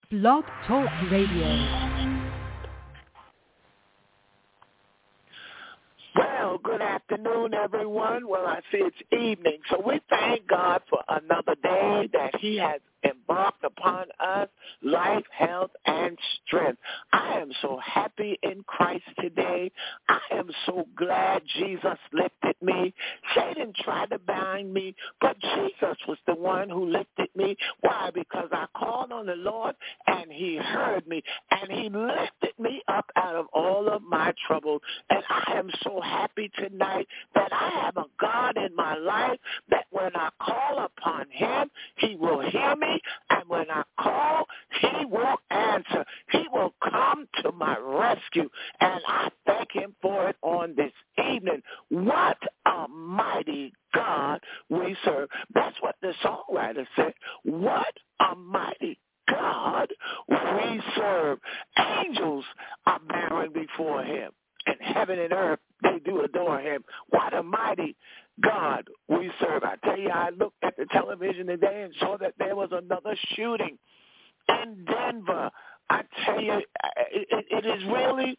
Blog Talk Radio. Well, good afternoon, everyone. Well, I see it's evening, so we thank God for another day that he has embarked upon us, life, health, and strength. I am so happy in Christ today. I am so glad Jesus lifted me. Satan tried to bind me, but Jesus was the one who lifted me. Why? Because I called on the Lord, and he heard me, and he lifted me up out of all of my troubles. And I am so happy tonight that I have a God in my life that when I call upon him, he will hear me. And when I call, he will answer. He will come to my rescue. And I thank him for it on this evening. What a mighty God we serve. That's what the songwriter said. What a mighty God we serve. Angels are bowing before him. And heaven and earth, they do adore him. What a mighty God we serve. I tell you, I looked at the television today and saw that there was another shooting in Denver. I tell you, it is really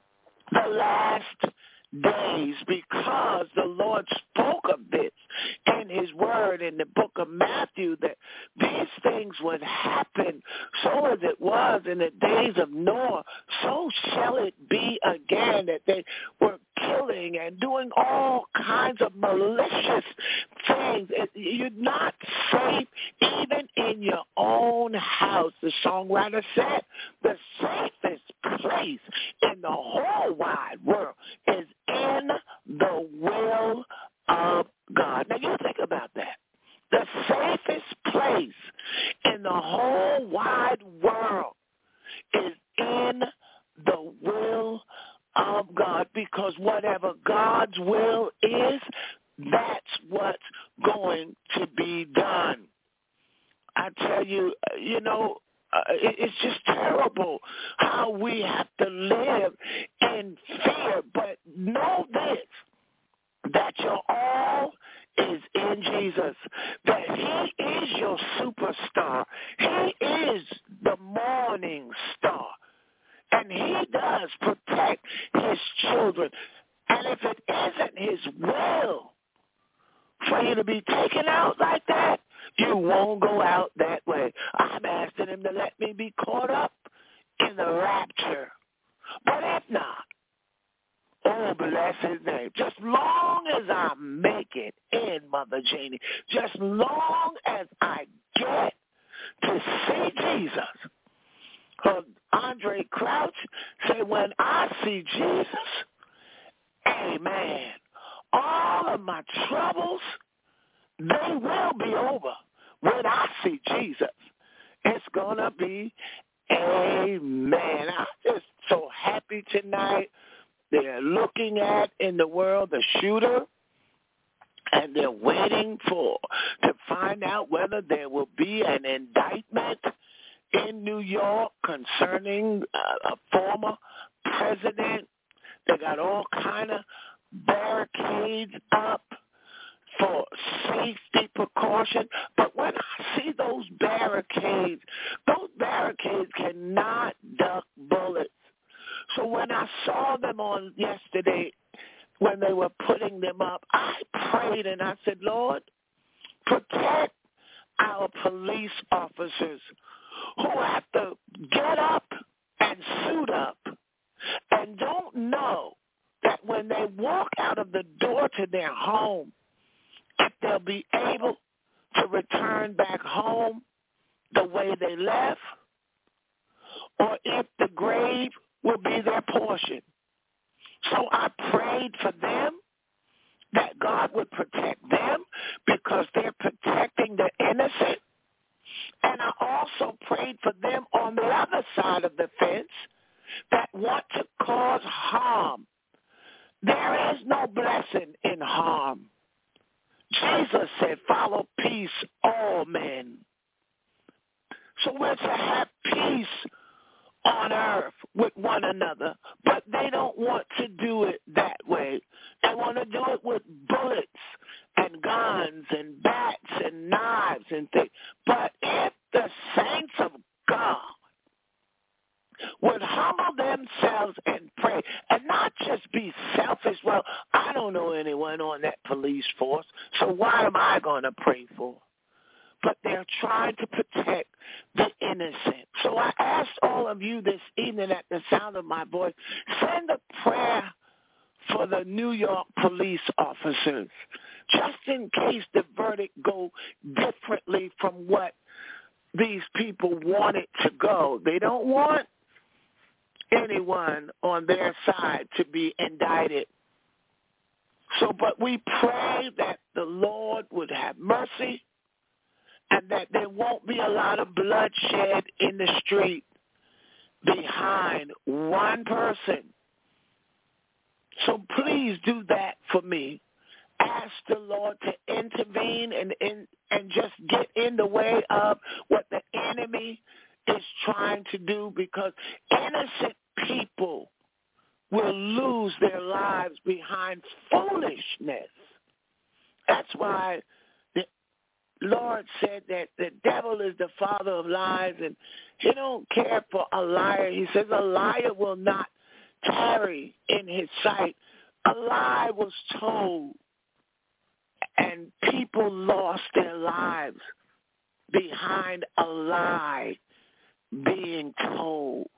the last days because the Lord spoke of this in his word in the book of Matthew that these things would happen. So as it was in the days of Noah, so shall it be again, that they were killing and doing all kinds of malicious things. You're not safe even in your own house. The songwriter said the safest place in the whole wide world is in the will of God. Now you think about that. The safest place in the whole wide world is in the will of God, because whatever God's will is, that's what's going to be done. I tell you, it's just terrible how we have to live in fear. But know this, that your all is in Jesus, that he is your superstar. He is the morning star. And he does protect his children. And if it isn't his will for you to be taken out like that, you won't go out that way. I'm asking him to let me be caught up in the rapture. But if not, oh, bless his name. Just long as I make it in, Mother Janie, just long as I get to see Jesus. Andre Crouch said, when I see Jesus, amen, all of my troubles, they will be over when I see Jesus. It's going to be amen. I'm just so happy tonight. They're looking at in the world the shooter, and they're waiting to find out whether there will be an indictment in New York concerning a former president. They got all kind of barricades up for safety precaution. But when I see those barricades cannot duck bullets. So when I saw them on yesterday, when they were putting them up, I prayed and I said, Lord, protect our police officers who have to get up and suit up and don't know that when they walk out of the door to their home, if they'll be able to return back home the way they left, or if the grave will be their portion. So I prayed for them that God would protect them because they're protecting the innocent. And I also prayed for them on the other side of the fence that want to cause harm. There is no blessing in harm. Jesus said, follow peace, all men. So we're to have peace on earth with one another, but they don't want to do it that way. They want to do it with bullets and guns and bats and knives and things. But if the saints of God would humble themselves and pray and not just be selfish. Well, I don't know anyone on that police force, so why am I going to pray for? But they're trying to protect the innocent. So I asked all of you this evening at the sound of my voice, send a prayer for the New York police officers, just in case the verdict go differently from what these people want it to go. They don't want anyone on their side to be indicted. So, but we pray that the Lord would have mercy and that there won't be a lot of bloodshed in the street behind one person. So please do that for me. Ask the Lord to intervene and just get in the way of what the enemy is trying to do, because innocent people will lose their lives behind foolishness. That's why the Lord said that the devil is the father of lies, and he don't care for a liar. He says a liar will not tarry in his sight. A lie was told, and people lost their lives behind a lie being told.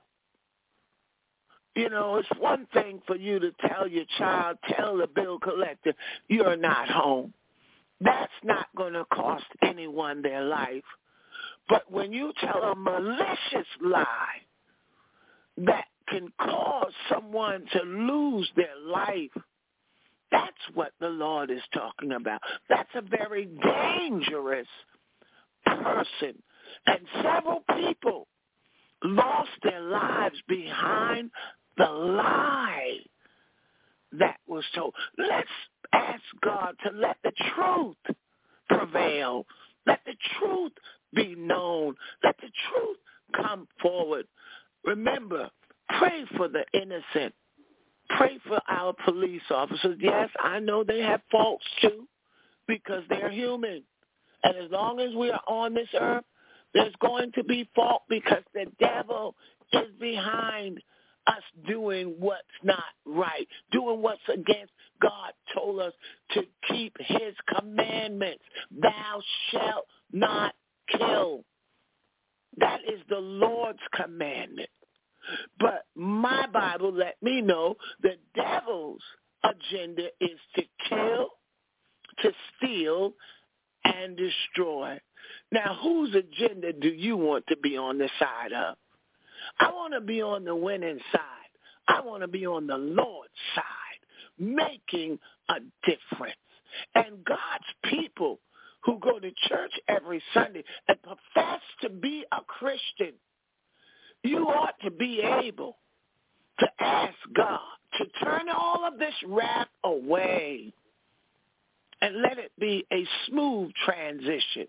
You know, it's one thing for you to tell your child, tell the bill collector, you're not home. That's not going to cost anyone their life. But when you tell a malicious lie that can cause someone to lose their life, that's what the Lord is talking about. That's a very dangerous person. And several people lost their lives behind the lie that was told. Let's ask God to let the truth prevail. Let the truth be known. Let the truth come forward. Remember, pray for the innocent. Pray for our police officers. Yes, I know they have faults too, because they're human. And as long as we are on this earth, there's going to be fault, because the devil is behind us doing what's not right, doing what's against God told us to keep his commandments. Thou shalt not kill. That is the Lord's commandment. But my Bible let me know the devil's agenda is to kill, to steal, and destroy. Now, whose agenda do you want to be on the side of? I want to be on the winning side. I want to be on the Lord's side, making a difference. And God's people who go to church every Sunday and profess to be a Christian, you ought to be able to ask God to turn all of this wrath away and let it be a smooth transition.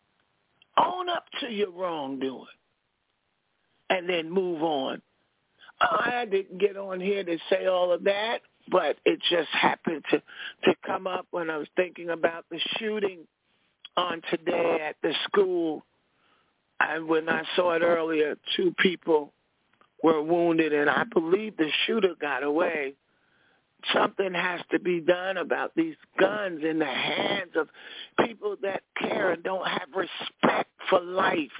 Own up to your wrongdoing and then move on. I didn't get on here to say all of that, but it just happened to come up when I was thinking about the shooting on today at the school. And when I saw it earlier, 2 people were wounded, and I believe the shooter got away. Something has to be done about these guns in the hands of people that care and don't have respect for life.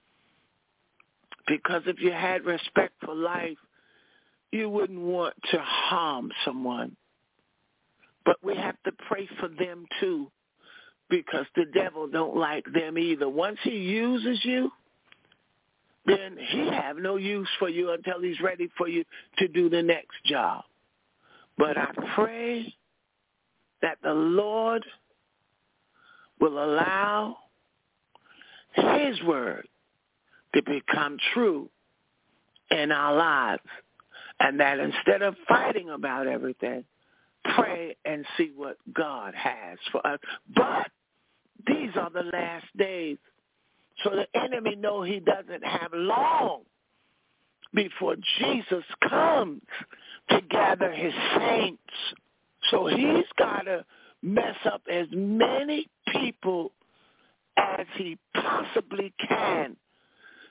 Because if you had respect for life, you wouldn't want to harm someone. But we have to pray for them too, because the devil don't like them either. Once he uses you, then he have no use for you until he's ready for you to do the next job. But I pray that the Lord will allow his word to become true in our lives, and that instead of fighting about everything, pray and see what God has for us. But these are the last days, so the enemy know he doesn't have long before Jesus comes to gather his saints. So he's got to mess up as many people as he possibly can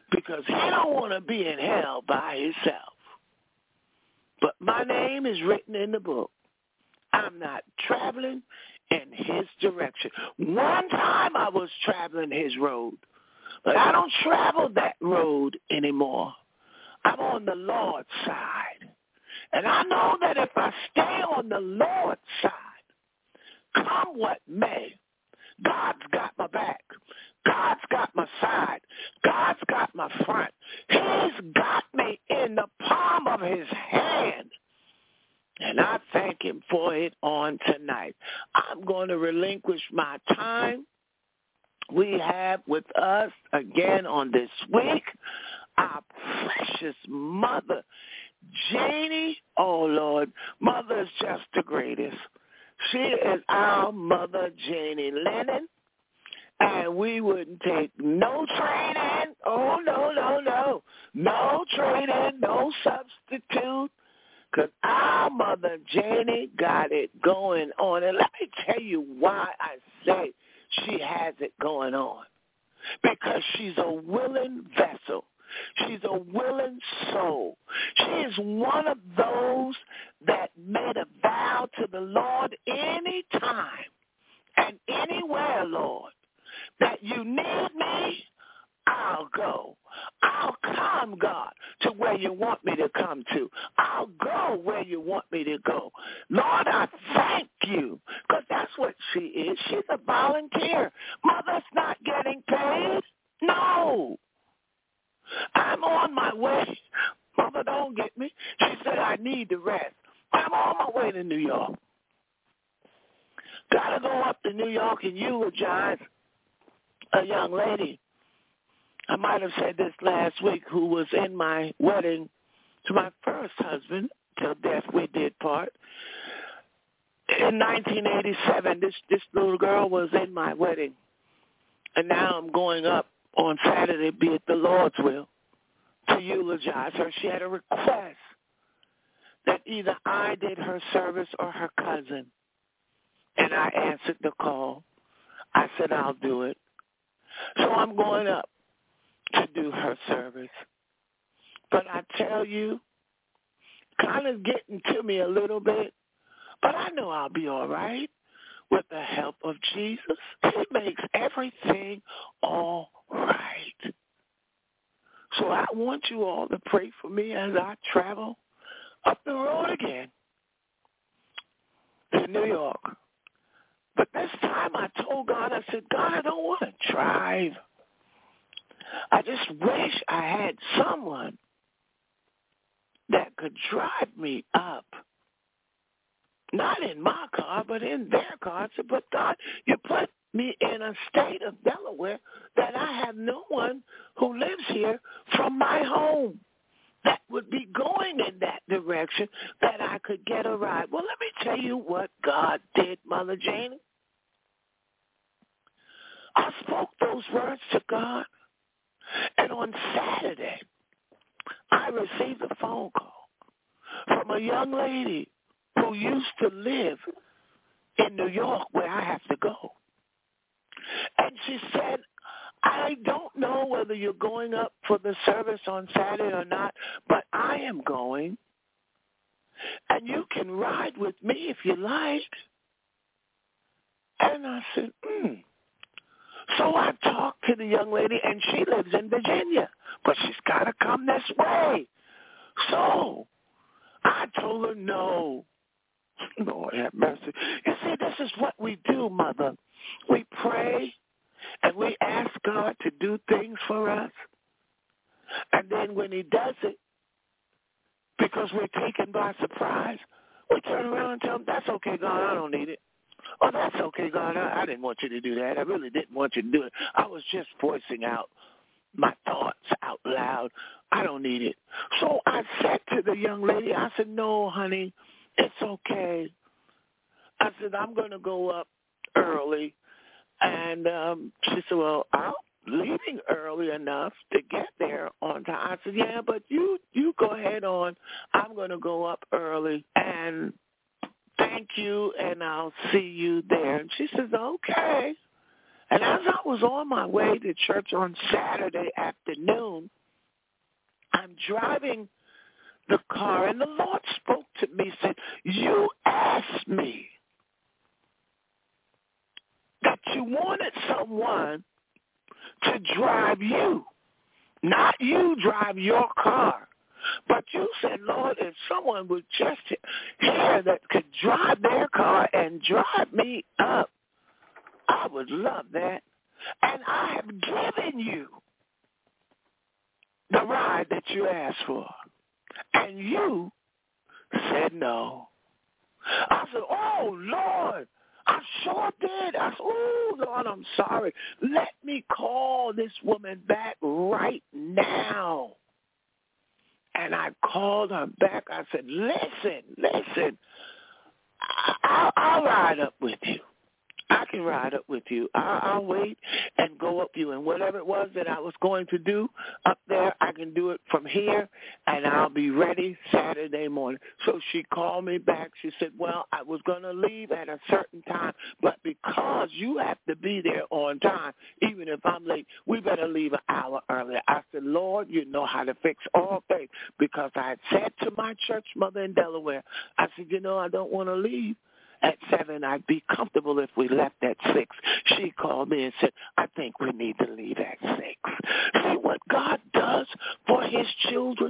because he don't want to be in hell by himself. But my name is written in the book. I'm not traveling in his direction. One time I was traveling his road, but I don't travel that road anymore. I'm on the Lord's side. And I know that if I stay on the Lord's side, come what may, God's got my back. God's got my side. God's got my front. He's got me in the palm of his hand. And I thank him for it on tonight. I'm going to relinquish my time. We have with us again on this week our precious mother, Janie. Oh, Lord, mother is just the greatest. She is our mother, Janie Lennon. And we wouldn't take no training. Oh, no, no, no. No training, no substitute. Because our mother, Janie, got it going on. And let me tell you why I say she has it going on. Because she's a willing vessel. She's a willing soul. She is one of those that made a vow to the Lord anytime and anywhere, Lord, that you need me, I'll go. I'll come, God, to where you want me to come to. I'll go where you want me to go. Lord, I thank you, because that's what she is. She's a volunteer. Mother's not getting paid. No. I'm on my way. Mother, don't get me. She said, I need to rest. I'm on my way to New York. Got to go up to New York and eulogize a young lady. I might have said this last week, who was in my wedding to my first husband, till death we did part. In 1987, this little girl was in my wedding. And now I'm going up on Saturday, be it the Lord's will, to eulogize her. She had a request that either I did her service or her cousin. And I answered the call. I said, I'll do it. So I'm going up to do her service. But I tell you, kind of getting to me a little bit, but I know I'll be all right with the help of Jesus. He makes everything all right. So I want you all to pray for me as I travel up the road again to New York. But this time I told God, I said, God, I don't want to drive. I just wish I had someone that could drive me up. Not in my car, but in their car. I said, but God, you put me in a state of Delaware that I have no one who lives here from my home that would be going in that direction that I could get a ride. Well, let me tell you what God did, Mother Janie. I spoke those words to God, and on Saturday, I received a phone call from a young lady who used to live in New York, where I have to go. And she said, I don't know whether you're going up for the service on Saturday or not, but I am going, and you can ride with me if you like. And I said, So I talked to the young lady, and she lives in Virginia, but she's got to come this way. So I told her no. Lord have mercy. You see, this is what we do, Mother. We pray, and we ask God to do things for us. And then when he does it, because we're taken by surprise, we turn around and tell him, that's okay, God, I don't need it. Oh, that's okay, God, I didn't want you to do that. I really didn't want you to do it. I was just voicing out my thoughts out loud. I don't need it. So I said to the young lady, I said, no, honey, it's okay. I said, I'm going to go up early. And she said, well, I'm leaving early enough to get there on time. I said, yeah, but you go ahead on. I'm going to go up early. And thank you, and I'll see you there. And she says, okay. And as I was on my way to church on Saturday afternoon, I'm driving the car, and the Lord spoke to me, said, you asked me that you wanted someone to drive you, not you drive your car. But you said, Lord, if someone would just here that could drive their car and drive me up, I would love that. And I have given you the ride that you asked for. And you said no. I said, oh, Lord, I sure did. I said, oh, Lord, I'm sorry. Let me call this woman back right now. And I called her back. I said, listen, I'll ride up with you. I can ride up with you. I'll wait and go up you. And whatever it was that I was going to do up there, I can do it from here, and I'll be ready Saturday morning. So she called me back. She said, well, I was going to leave at a certain time, but because you have to be there on time, even if I'm late, we better leave an hour earlier. I said, Lord, you know how to fix all things, because I had said to my church mother in Delaware, I said, I don't want to leave at 7. I'd be comfortable if we left at 6. She called me and said, I think we need to leave at 6. See what God does for his children?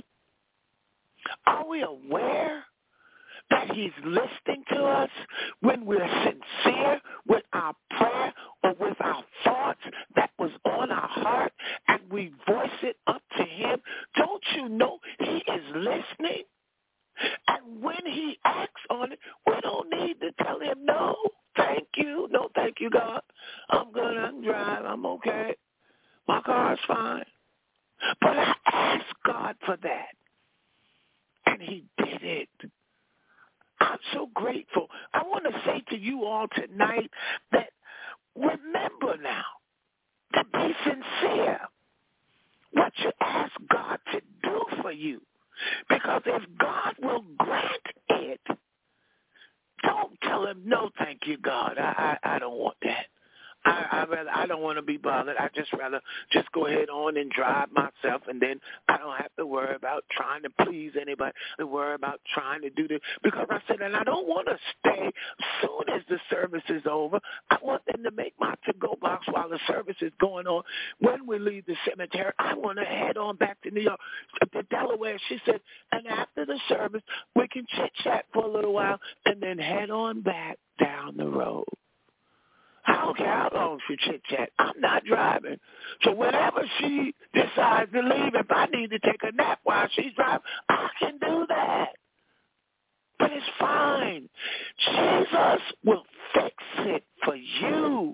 Are we aware that he's listening to us when we're sincere with our prayer or with our thoughts that was on our heart, and we voice it up to him? Don't you know he is listening? And when he acts on it, we don't need to tell him, no, thank you. No, thank you, God. I'm good. I can drive. I'm okay. My car's fine. But I asked God for that, and he did it. I'm so grateful. I want to say to you all tonight that remember now to be sincere what you ask God to do for you. Because if God will grant it, don't tell him, no, thank you, God. I don't want that. I don't want to be bothered. I just rather just go ahead on and drive myself, and then I don't have to worry about trying to please anybody, to worry about trying to do this. Because I said, and I don't want to stay as soon as the service is over. I want them to make my to-go box while the service is going on. When we leave the cemetery, I want to head on back to New York, to Delaware. She said, and after the service, we can chit-chat for a little while and then head on back down the road. I don't care how long she chit-chat. I'm not driving. So whenever she decides to leave, if I need to take a nap while she's driving, I can do that. But it's fine. Jesus will fix it for you.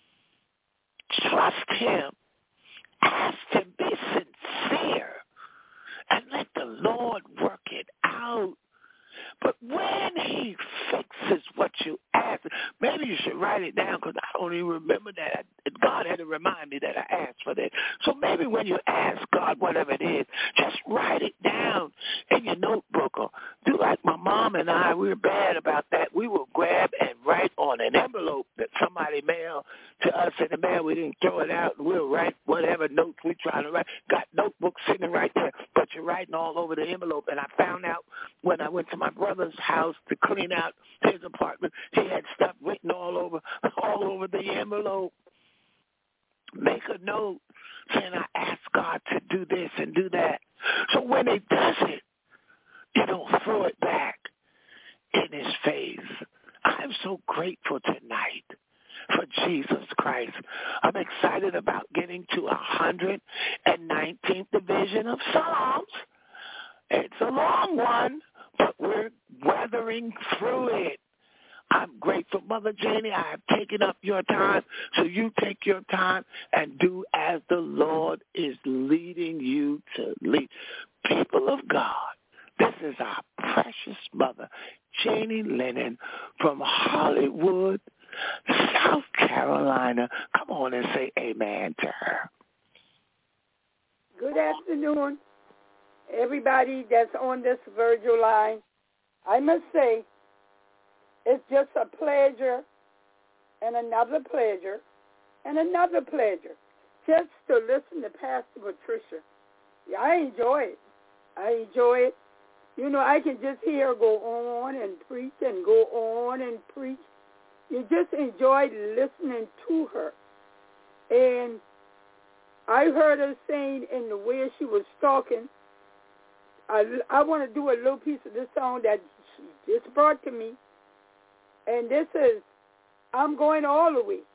Trust him. Ask him. Be sincere. And let the Lord work it out. But when he fixes what you ask, maybe you should write it down, because I don't even remember that. God had to remind me that I asked for that. So maybe when you ask God whatever it is, just write it down in your notebook, or do like my mom and I. We were bad about that. We will grab and write on an envelope that somebody mailed to us in the mail. We didn't throw it out. We'll write whatever notes we trying to write. Got notebooks sitting right there, but you're writing all over the envelope. And I found out when I went to my brother's house to clean out his apartment, he had stuff written all over the envelope. Make a note saying, I asked God to do this and do that. So when he does it, you don't throw it back in his face. I'm so grateful tonight for Jesus Christ. I'm excited about getting to 119th division of Psalms. It's a long one, but we're weathering through it. I'm grateful, Mother Janie. I have taken up your time, so you take your time and do as the Lord is leading you to lead. People of God, this is our precious mother, Janie Lennon, from Hollywood, South Carolina. Come on and say amen to her. Good afternoon, everybody that's on this Virgil line. I must say, it's just a pleasure and another pleasure and another pleasure just to listen to Pastor Patricia. Yeah, I enjoy it. I enjoy it. You know, I can just hear her go on and preach and go on and preach. You just enjoyed listening to her. And I heard her saying in the way she was talking, I want to do a little piece of this song that she just brought to me. And this is, I'm going all the way.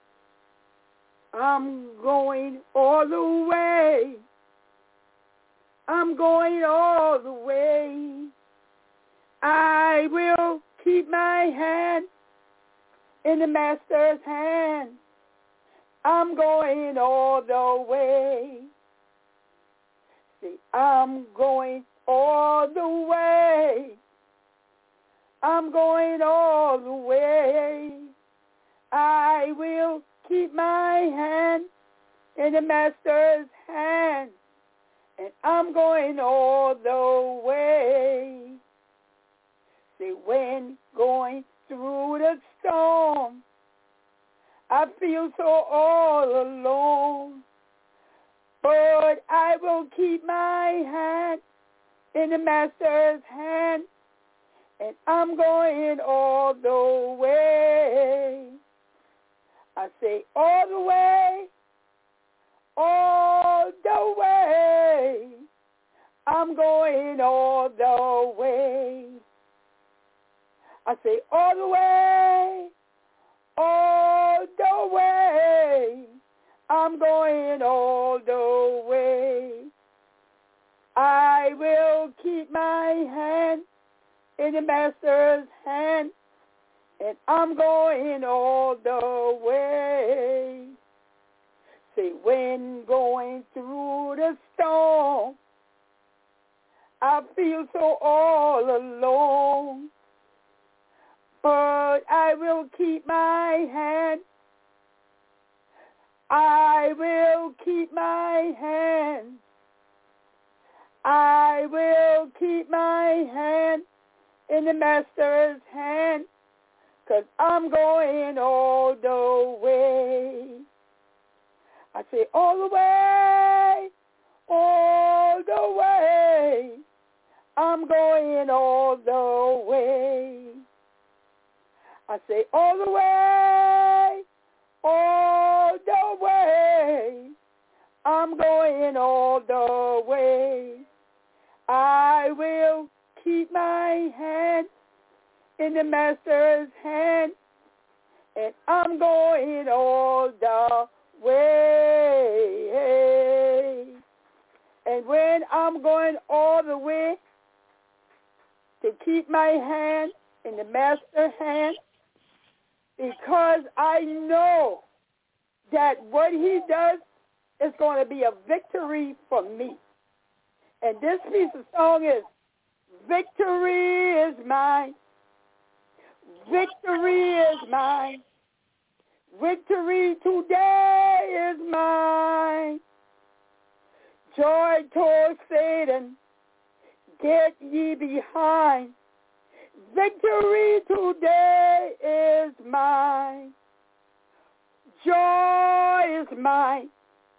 I'm going all the way. I'm going all the way. I will keep my hand in the Master's hand. I'm going all the way. See, I'm going all the way. I'm going all the way. I will keep my hand in the Master's hand, and I'm going all the way. See, when going through the storm, I feel so all alone, but I will keep my hand in the Master's hand, and I'm going all the way. I say all the way, all the way. I'm going all the way. I say all the way, all the way. I'm going all the way. I will keep my hand in the Master's hand, and I'm going all the way. See, when going through the storm, I feel so all alone, but I will keep my hand. I will keep my hand. I will keep my hand in the Master's hand, 'cause I'm going all the way. I say all the way, all the way. I'm going all the way. I say all the way, all the way. I'm going all the way. I will keep my hand in the Master's hand, and I'm going all the way. And when I'm going all the way to keep my hand in the Master's hand, because I know that what he does is going to be a victory for me. And this piece of song is, victory is mine. Victory is mine. Victory today is mine. Joy told Satan, get ye behind. Victory today is mine. Joy is mine.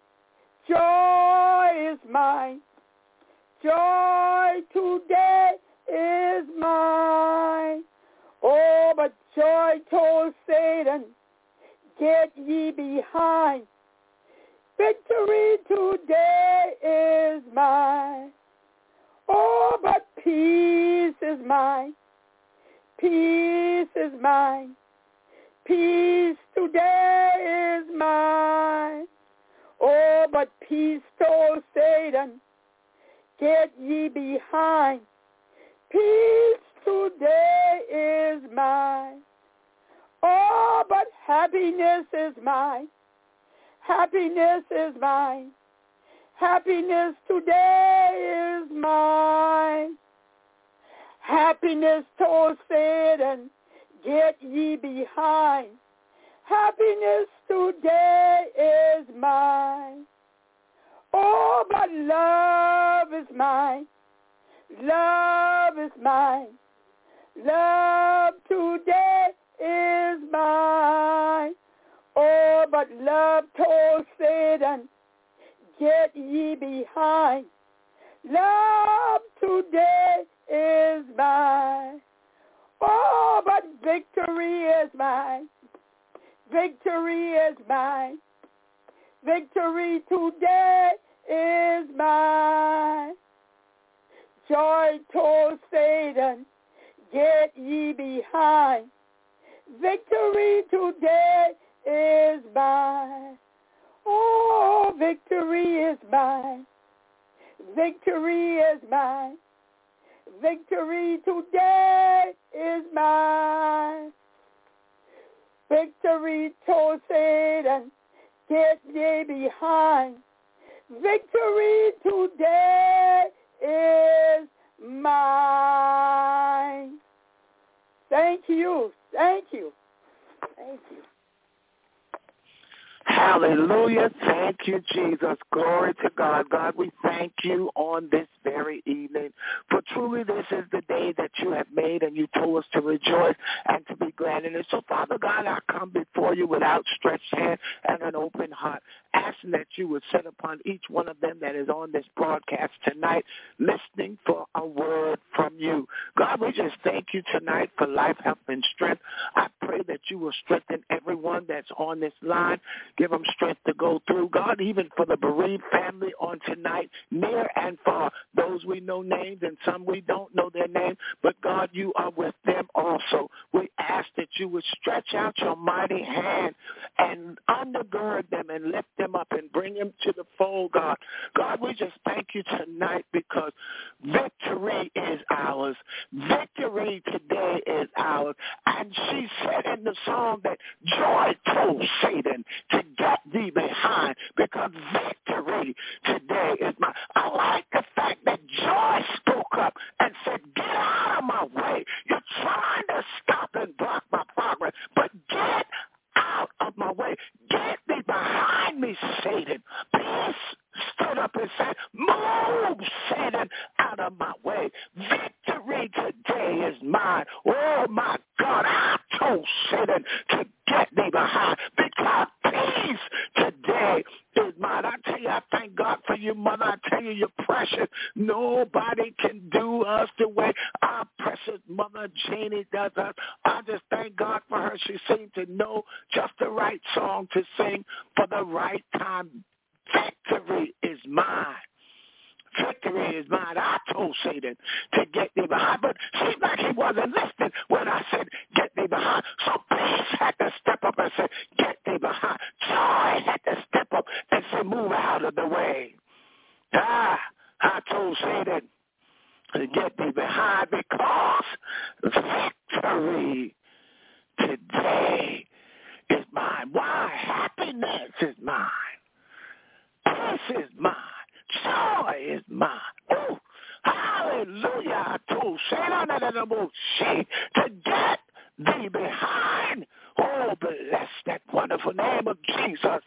Joy is mine. Joy today is mine. Oh, but joy told Satan, get ye behind. Victory today is mine. Oh, but peace is mine. Peace is mine. Peace today is mine. Oh, but peace told Satan, get ye behind. Peace today is mine. Oh, but happiness is mine. Happiness is mine. Happiness today is mine. Happiness told Satan, get ye behind. Happiness today is mine. Oh, but love is mine. Love is mine. Love today is mine. Oh, but love told Satan, get ye behind. Love today is mine. Oh, but victory is mine. Victory is mine. Victory today is mine. Joy told Satan, get ye behind. Victory today is mine. Oh, victory is mine. Victory is mine. Victory today is mine. Victory told Satan, get ye behind. Victory today is mine. Thank you. Thank you. Thank you. Hallelujah. Thank you, Jesus. Glory to God. God, we thank you on this very evening. For truly this is the day that you have made, and you told us to rejoice and to be glad in it. So, Father God, I come before you with outstretched hand and an open heart, asking that you would set upon each one of them that is on this broadcast tonight, listening for a word from you. God, we just thank you tonight for life, health, and strength. I pray that you will strengthen everyone that's on this line. Give them strength to go through. God, even for the bereaved family on tonight, near and far, those we know names and some we don't know their name, but God, you are with them also. We ask that you would stretch out your mighty hand and undergird them and lift them up and bring them to the fold, God. God, we just thank you tonight because victory is ours. Victory today is ours. And she said in the song that joy told Satan to get thee behind because victory today is mine. I like the fact that joy spoke up and said, get out of my way. You're trying to stop and block my progress, but get out of my way. Get thee behind me, Satan. Peace stood up and said, move, Satan, out of my way. Victory today is mine. Oh, my God, I told Satan to get thee behind because peace today is mine. I tell you, I thank God for you, Mother. I tell you, you're precious. Nobody can do us the way our precious Mother Janie does us. I just thank God for her. She seemed to know just the right song to sing for the right time. Victory is mine. Victory is mine. I told Satan to get thee behind, but seemed like he wasn't listening when I said, get thee behind. So peace had to step up and say, get thee behind. Joy had to step up and say, move out of the way. I told Satan to get thee behind because victory today is mine. Why? Happiness is mine. Peace is mine. Joy is mine. Ooh, hallelujah. I told Satan to get thee behind. Oh, bless that wonderful name of Jesus.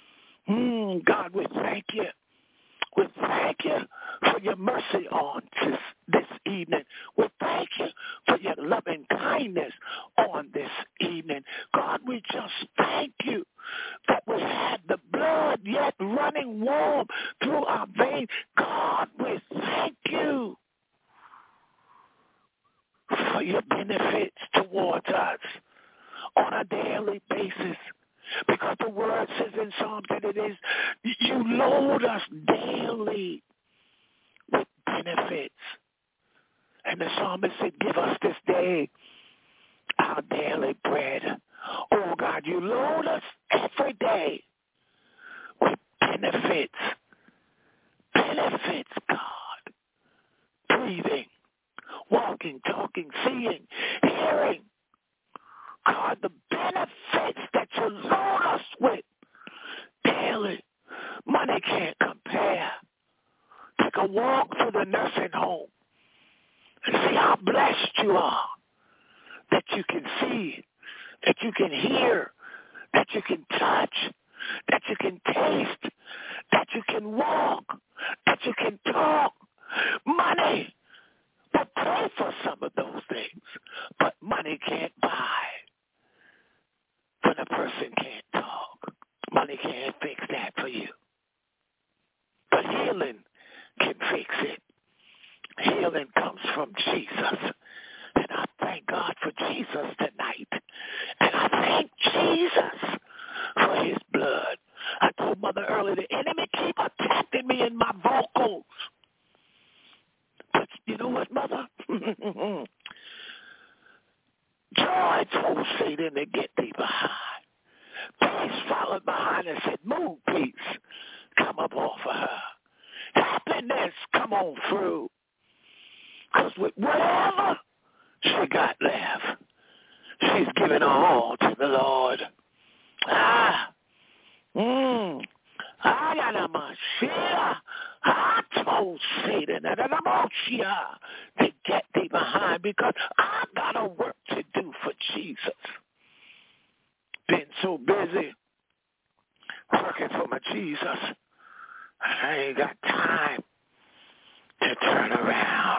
God, we thank you. We thank you for your mercy on this evening. We thank you for your loving kindness on this evening. God, we just thank you that we have the blood yet running warm through our veins. God, we thank you for your benefits towards us on a daily basis. Because the word says in Psalms that it is, you load us daily with benefits. And the psalmist said, give us this day our daily bread. Oh, God, you load us every day with benefits. Benefits, God. Breathing, walking, talking, seeing, hearing. God, the benefits that you load us with daily, money can't compare. Take a walk through the nursing home and see how blessed you are, that you can see, that you can hear, that you can touch, that you can taste, that you can walk, that you can talk. Money will pay for some of those things, but money can't buy. When a person can't talk, money can't fix that for you. But healing can fix it. Healing healing comes from Jesus. And I thank God for Jesus tonight. And I thank Jesus for his blood. I told Mother earlier, the enemy keep attacking me in my vocals. But you know what, Mother? Joy told Satan to get thee behind. Peace followed behind and said, move, peace. Come up off of her. Happiness, come on through. Because with whatever she got left, she's giving her all to the Lord. I got a Mashiach. I told Satan that I'm to get thee behind because I got a work to do for Jesus. Been so busy working for my Jesus, I ain't got time to turn around.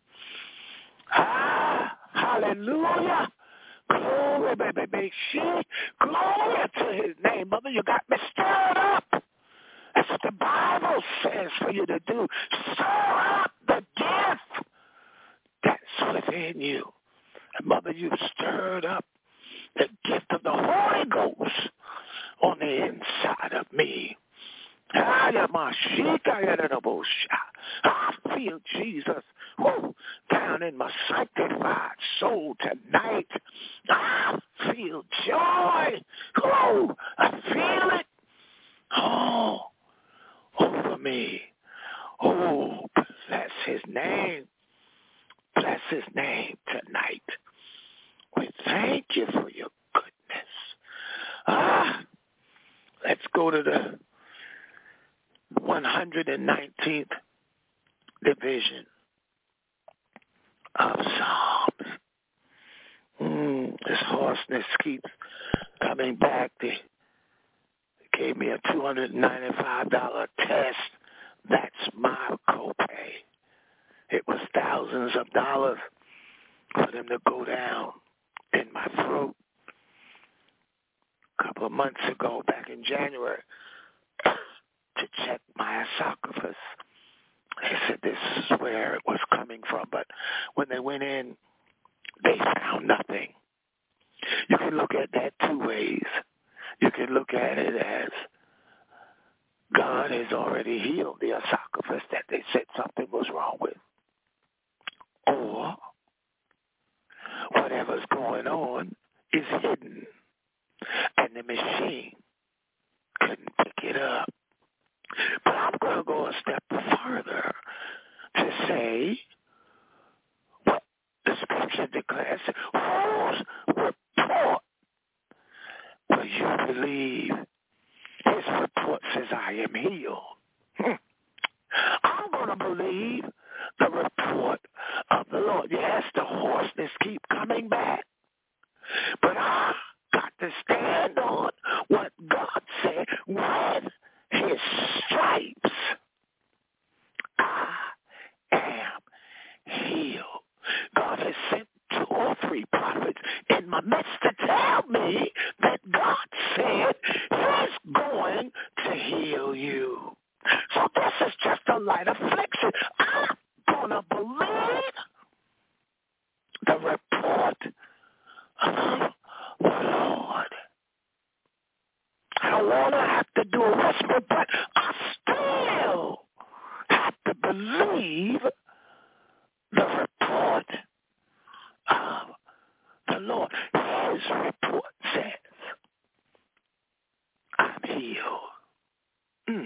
Hallelujah. Glory, baby. Glory to his name. Mother, you got me stirred up. That's what the Bible says for you to do. Stir up the gift that's within you. And Mother, you've stirred up the gift of the Holy Ghost on the inside of me. I feel Jesus down in my sanctified soul tonight. I feel joy. I feel it. Over me. Bless his name. Bless his name tonight. We thank you for your goodness. Let's go to the 119th division of Psalms. This hoarseness keeps coming back. They gave me a $295 test. That's my copay. It was thousands of dollars for them to go down in my throat. A couple of months ago, back in January, to check my esophagus. They said this is where it was coming from, but when they went in, they found nothing. You can look at that two ways. You can look at it as God has already healed the esophagus that they said something was wrong with. Or whatever's going on is hidden, and the machine couldn't pick it up. But I'm going to go a step further to say what the scripture declares. Whose report will you believe? His report says, I am healed. I'm going to believe the report of the Lord. Yes, the hoarseness keep coming back. But I got to stand on what God said. With his stripes, I am healed. God has sent 2 or 3 prophets in my midst to tell me that God said he's going to heal you. So this is just a light affliction. I'm going to believe the report of the Lord. I don't want to have to do a whisper, but I still have to believe the report of the Lord. His report says, I'm healed.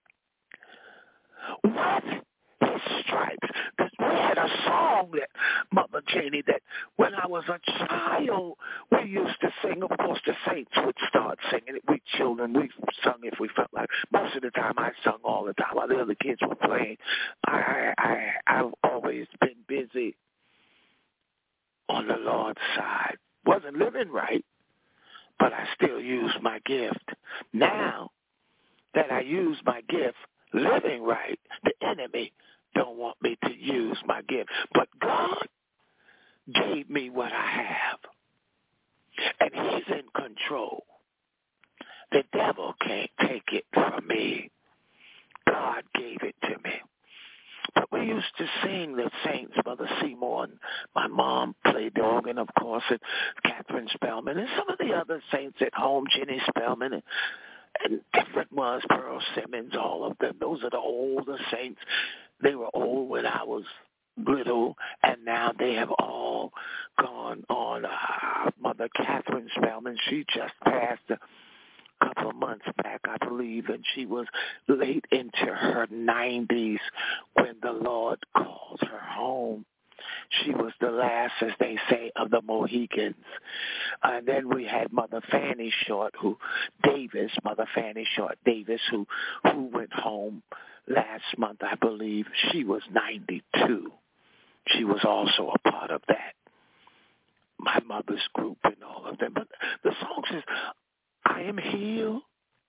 With his stripes. We had a song that, Mother Janie, that when I was a child, we used to sing. Of course, the saints would start singing it. We children, we sung if we felt like. Most of the time, I sung all the time while the other kids were playing. I've always been busy on the Lord's side. Wasn't living right, but I still used my gift. Now that I use my gift, living right, the enemy don't want me to use my gift. But God gave me what I have, and he's in control. The devil can't take it from me. God gave it to me. But we used to sing the saints, Mother Seymour, and my mom played the organ, of course, and Catherine Spellman, and some of the other saints at home, Jenny Spellman, and different ones, Pearl Simmons, all of them. Those are the older saints. They were old when I was little, and now they have all gone on. Mother Catherine Spellman, she just passed a couple of months back, I believe, and she was late into her 90s when the Lord called her home. She was the last, as they say, of the Mohicans. And then we had Mother Fanny Short Mother Fanny Short Davis, who went home last month, I believe. She was 92. She was also a part of that, my mother's group and all of them. But the song says, I am healed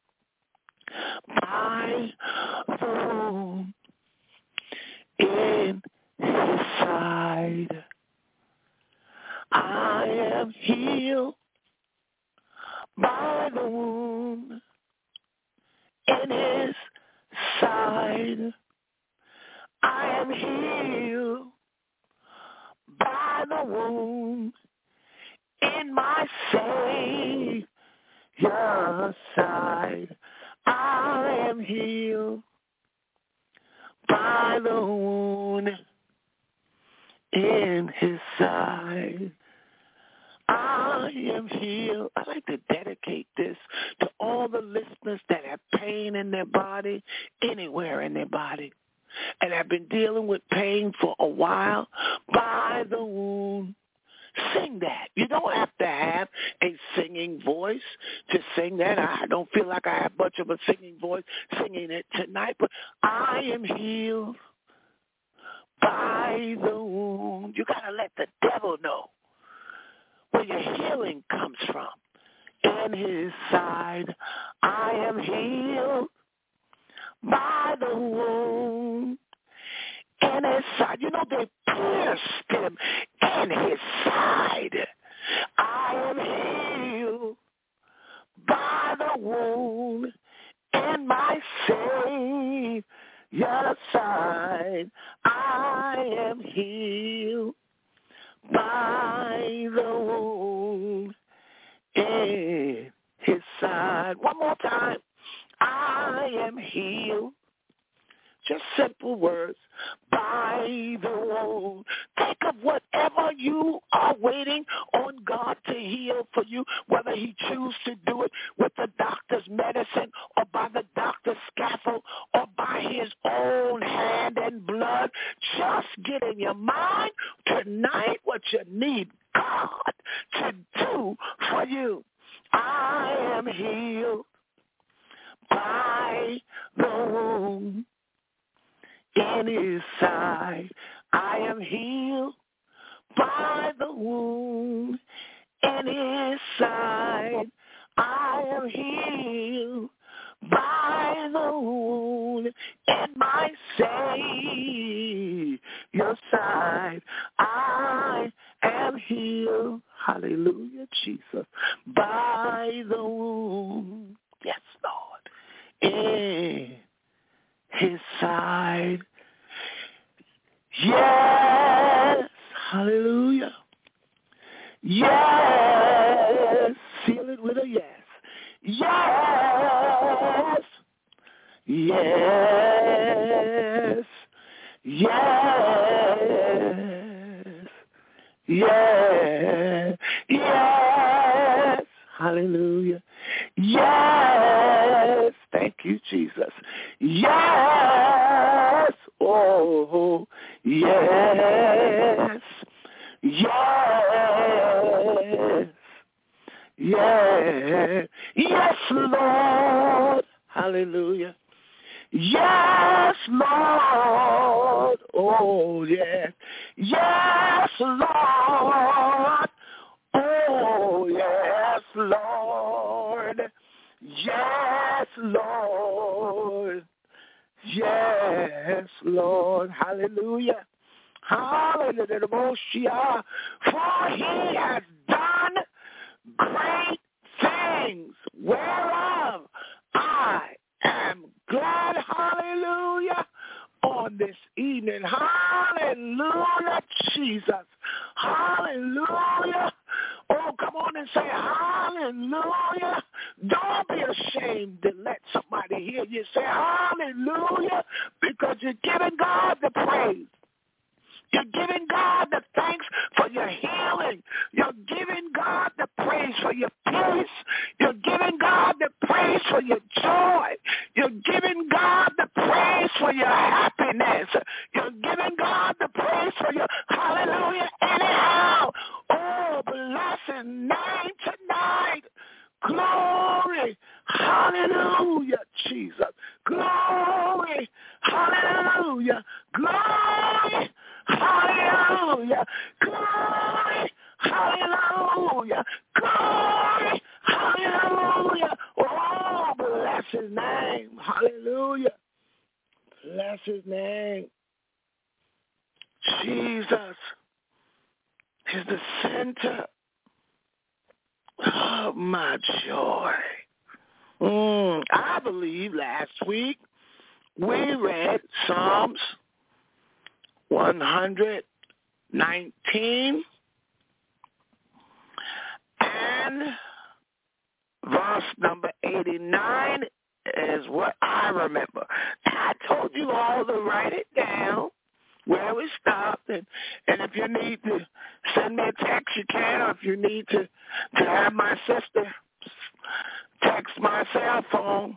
by the wound in his side. I am healed by the wound in his side. I am healed by the wound in my Savior's side. I am healed by the wound in his side. I am healed. I like to dedicate this to all the listeners that have pain in their body, anywhere in their body, and have been dealing with pain for a while. By the wound, sing that. You don't have to have a singing voice to sing that. I don't feel like I have much of a singing voice singing it tonight, but I am healed by the wound. You got to let the devil know where your healing comes from. In his side, I am healed by the wound. In his side, you know, they pierced him in his side. I am healed by the wound in my Savior's side. I am healed by the wound in his side. One more time. I am healed. Just simple words. By the wound. Think of whatever you are waiting on God to heal for you, whether he chooses to do it with the doctor's medicine or by the doctor's scaffold or by his own hand and blood. Just get in your mind tonight what you need God to do for you. I am healed by the wound in his side. I am healed by the wound in his side. I am healed by the wound in my Savior's side. I am healed. Hallelujah, Jesus. By the wound. Yes, Lord. In his side. Yes. Hallelujah. Yes. Seal it with a yes. Yes. Yes. Yes. Yes. Yes. Hallelujah. Yes. Thank you, Jesus. Yes. Oh, yes. Yes. Yes. Yes, Lord. Hallelujah. Yes, Lord. Oh, yes. Yes, Lord. Oh, yes, Lord. Yes, Lord. Yes, Lord. Hallelujah. Hallelujah. For he has done great things, whereof I am glad. Hallelujah. On on this evening. Hallelujah, Jesus. Hallelujah. Oh, come on and say hallelujah. Don't be ashamed to let somebody hear you say hallelujah, because you're giving God the praise. You're giving God the thanks for your healing. You're giving God the praise for your peace. You're giving God the praise for your joy. You're giving God the praise for your happiness. You're giving God the praise for your hallelujah anyhow. Oh, bless his name tonight. Glory. Hallelujah, Jesus. Glory. Hallelujah. Glory. Hallelujah. Glory. Hallelujah. Glory. Hallelujah. Oh, bless his name. Hallelujah. Bless his name. Jesus is the center of my joy. I believe last week we read Psalms 119 and verse number 89 is what I remember. I told you all to write it down where we stopped, and if you need to send me a text, you can, or if you need to have my sister text my cell phone,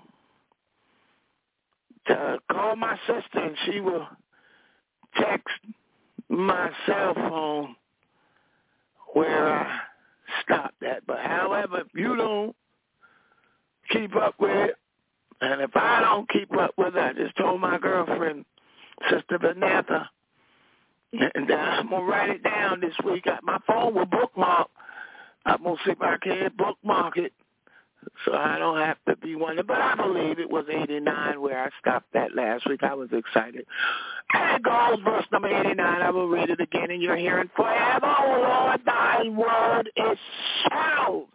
to call my sister, and she will text my cell phone where I stopped at. But however, if you don't keep up with it, and if I don't keep up with it, I just told my girlfriend, Sister Vanessa, and I'm going to write it down this week. My phone will bookmark. I'm going to see if I can bookmark it so I don't have to be wondering. But I believe it was 89 where I stopped at last week. I was excited. And it goes, verse number 89. I will read it again in your hearing. Forever, O Lord, thy word is settled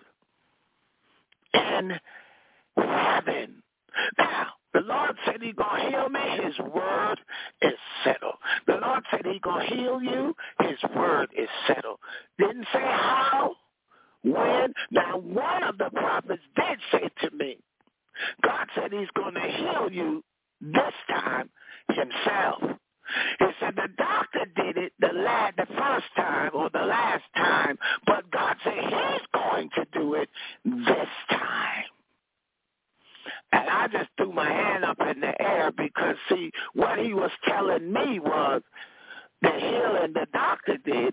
in heaven. Now, the Lord said he's going to heal me. His word is settled. The Lord said he's going to heal you. His word is settled. Didn't say how, when. Now, one of the prophets did say to me, God said he's going to heal you this time himself. He said the doctor did it the first time or the last time, but God said he's going to do it this time. And I just threw my hand up in the air because, see, what he was telling me was the healing the doctor did,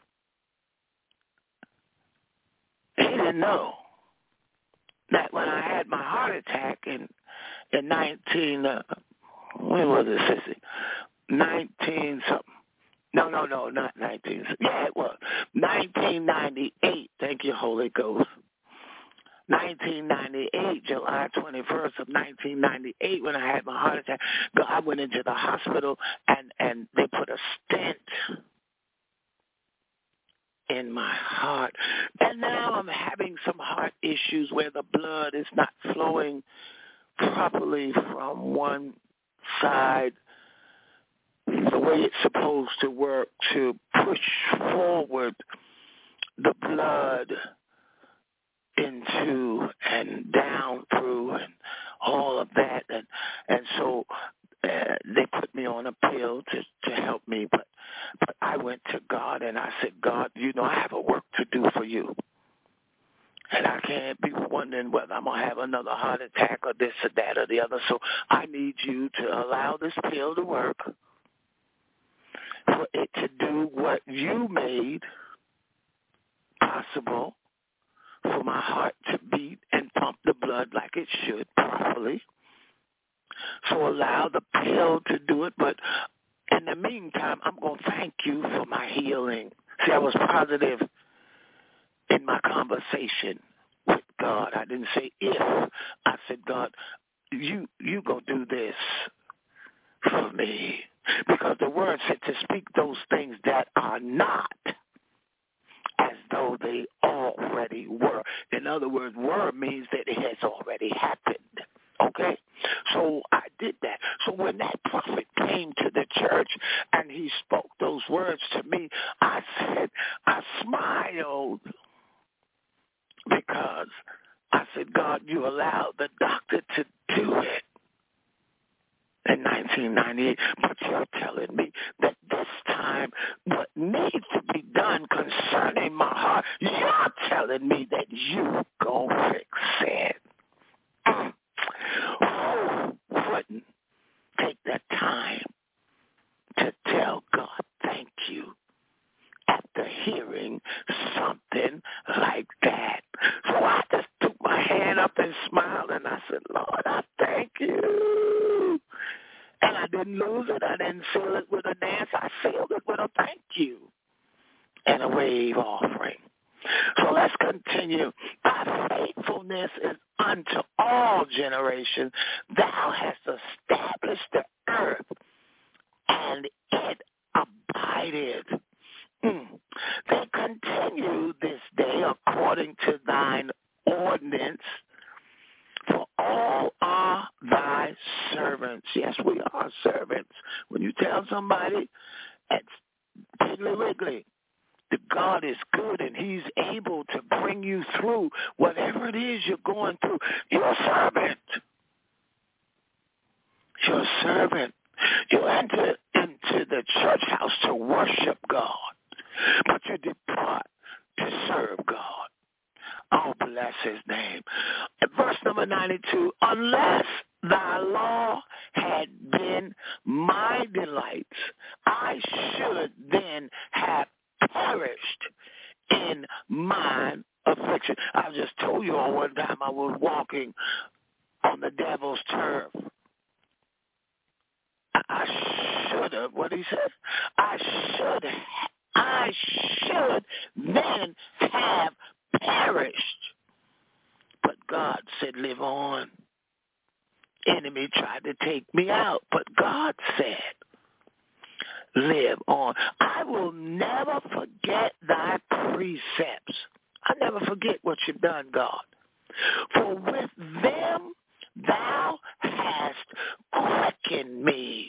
he didn't know that when I had my heart attack in 19, when was it, sissy? 19 something. No, not 19. Yeah, it was 1998. Thank you, Holy Ghost. 1998, July 21st of 1998, when I had my heart attack, I went into the hospital and they put a stent in my heart. And now I'm having some heart issues where the blood is not flowing properly from one side the way it's supposed to work to push forward the blood into and down through and all of that. And so they put me on a pill to help me. But I went to God and I said, God, you know I have a work to do for you. And I can't be wondering whether I'm going to have another heart attack or this or that or the other. So I need you to allow this pill to work, for it to do what you made possible, for my heart to beat and pump the blood like it should properly. So allow the pill to do it. But in the meantime, I'm going to thank you for my healing. See, I was positive in my conversation with God. I didn't say if. I said, God, you go do this for me. Because the word said to speak those things that are not as though they already were. In other words, word means that it has already happened. Okay? So I did that. So when that prophet came to the church and he spoke those words to me, I smiled because I said, God, you allowed the doctor to do it in 1998, but you're telling me that this time what needs to be done concerning my heart, you're telling me that you gonna fix it. Who wouldn't take that time to tell God thank you after hearing something like that? So I just took my hand up and smiled, and I said, Lord, I thank you. And I didn't lose it. I didn't seal it with a dance. I sealed it with a thank you and a wave offering. So let's continue. Thy faithfulness is unto all generations. Thou hast established the earth, and it abided. They continue this day according to thine ordinance, for all are thy servants. Yes, we are servants. When you tell somebody at Piggly Wiggly that God is good and he's able to bring you through whatever it is you're going through, you're a servant. You're a servant. You enter into the church house to worship God, but you depart to serve God. Oh, bless his name. Verse number 92, unless thy law had been my delights, I should then have perished in mine affliction. I just told you on one time I was walking on the devil's turf. I should have, what he said, I should then have perished. But God said, live on. Enemy tried to take me out, but God said, live on. I will never forget thy precepts. I never forget what you've done, God. For with them thou hast quickened me.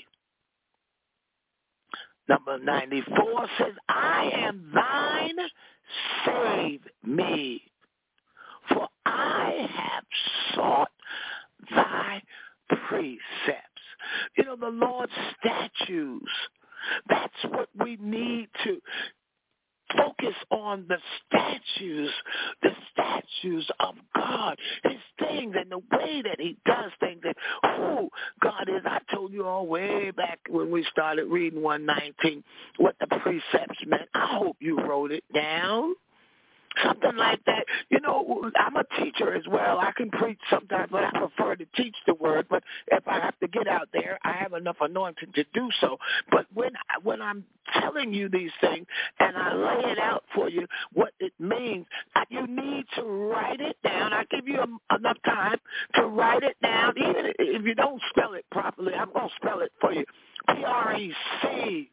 Number 94 says, I am thine, save me. For I have sought thy precepts. You know, the Lord's statutes. That's what we need to focus on, the statues of God, his things and the way that he does things and who God is. I told you all way back when we started reading 119 what the precepts meant. I hope you wrote it down. Something like that. You know, I'm a teacher as well. I can preach sometimes, but I prefer to teach the word. But if I have to get out there, I have enough anointing to do so. But when I'm telling you these things and I lay it out for you, what it means, you need to write it down. I give you enough time to write it down. Even if you don't spell it properly, I'm going to spell it for you. PRECEPTS.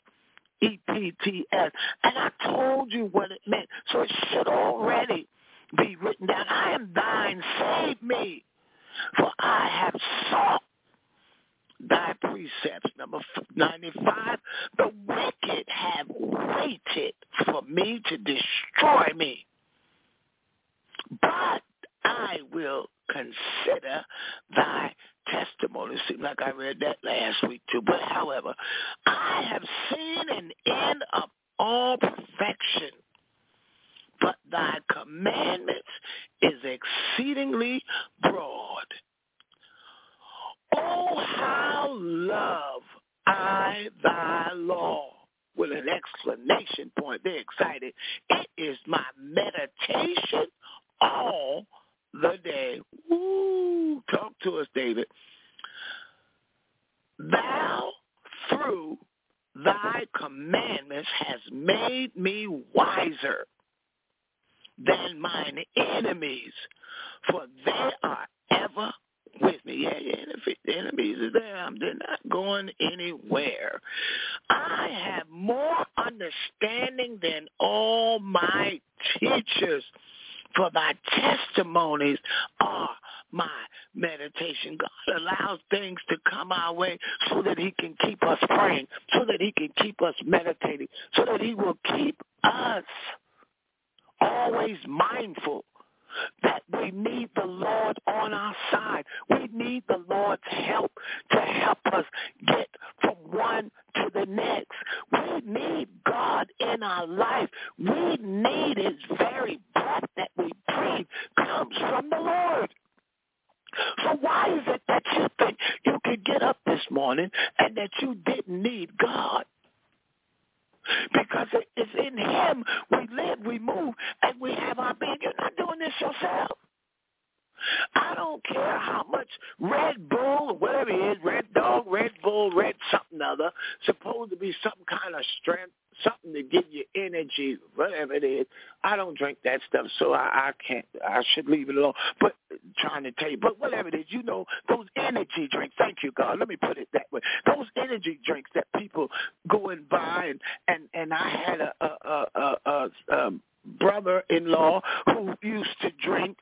And I told you what it meant. So it should already be written down. I am thine, save me. For I have sought thy precepts. Number 95, the wicked have waited for me to destroy me. But I will consider thy testimony. Seems like I read that last week too. But however, I have seen an end of all perfection, but thy commandments is exceedingly broad. Oh, how love I thy law. With an exclamation point. They're excited. It is my meditation all the day. Woo! Talk to us, David. Thou, through thy commandments, has made me wiser than mine enemies, for they are ever with me. Yeah, the enemies are there. They're not going anywhere. I have more understanding than all my teachers, for thy testimonies are my meditation. God allows things to come our way so that he can keep us praying, so that he can keep us meditating, so that he will keep us always mindful that we need the Lord on our side. We need the Lord's help to help us get from one to the next. We need God in our life. We need his very breath that we breathe comes from the Lord. So why is it that you think you could get up this morning and that you didn't need God? Because it's in him we live, we move, and we have our being. You're not doing this yourself. I don't care how much Red Bull, whatever it is, Red Dog, Red Bull, Red something other, supposed to be some kind of strength, something to give you energy, whatever it is. I don't drink that stuff, so I can't. I should leave it alone. But trying to tell you, but whatever it is, you know, those energy drinks. Thank you, God. Let me put it that way. Those energy drinks that people go and buy, and I had a brother-in-law who used to drink.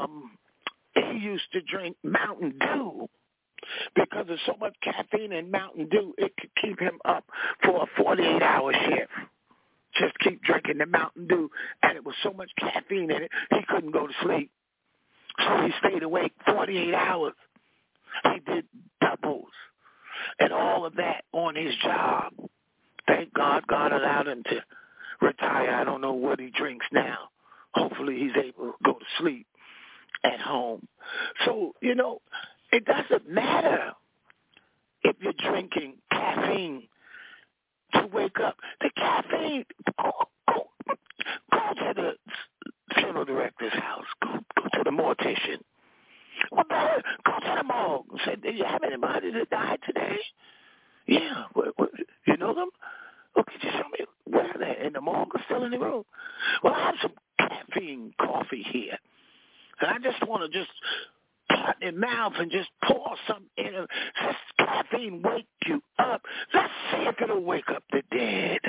He used to drink Mountain Dew because there's so much caffeine in Mountain Dew, it could keep him up for a 48-hour shift. Just keep drinking the Mountain Dew, and it was so much caffeine in it, he couldn't go to sleep. So he stayed awake 48 hours. He did doubles and all of that on his job. Thank God God allowed him to retire. I don't know what he drinks now. Hopefully he's able to go to sleep at home. So, you know, it doesn't matter if you're drinking caffeine to wake up. The caffeine, go to the funeral director's house. Go to the mortician. Or better, go to the morgue and say, do you have anybody that died today? Yeah. What, you know them? Okay, just show me where they're in the morgue or still in the room. Well, I have some caffeine coffee here. And I just want to just put in your mouth and just pour some in. Does caffeine wake you up? Let's see if it'll wake up the dead.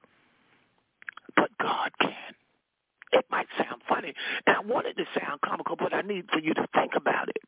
But God can. It might sound funny, and I want it to sound comical, but I need for you to think about it.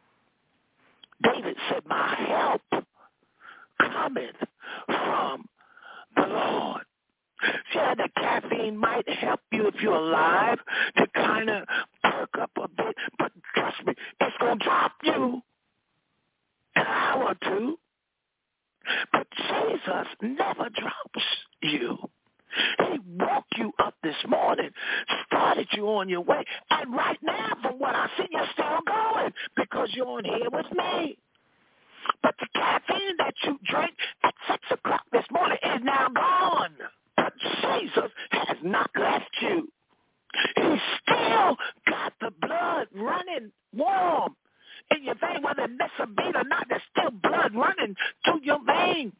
David said, my help cometh from the Lord. See how the caffeine might help you if you're alive to kind of perk up a bit, but trust me, it's going to drop you an hour or two. But Jesus never drops you. He woke you up this morning, started you on your way, and right now, from what I see, you're still going because you're on here with me. But the caffeine that you drank at 6 o'clock this morning is now gone. But Jesus has not left you. He's still got the blood running warm in your vein. Whether it miss a beat or not, there's still blood running through your veins.